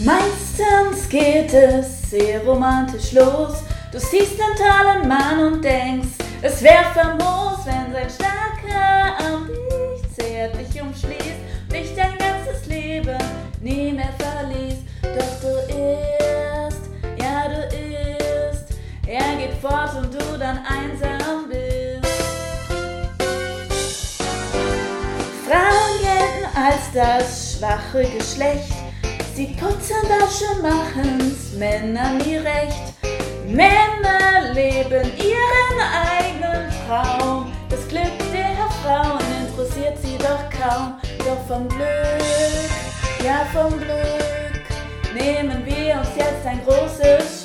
Meistens geht es sehr romantisch los. Du siehst einen tollen Mann und denkst, es wär famos, wenn sein starker Arm dich zärtlich umschließt, dich dein ganzes Leben nie mehr verließ. Doch du irrst, ja du irrst, er geht fort und du dann einsam bist. Frauen gelten als das schwache Geschlecht, sie putzen, waschen, machen's Männern nie recht. Männer leben ihren eigenen Traum, das Glück der Frauen interessiert sie doch kaum. Doch vom Glück, ja vom Glück, nehmen wir uns jetzt ein großes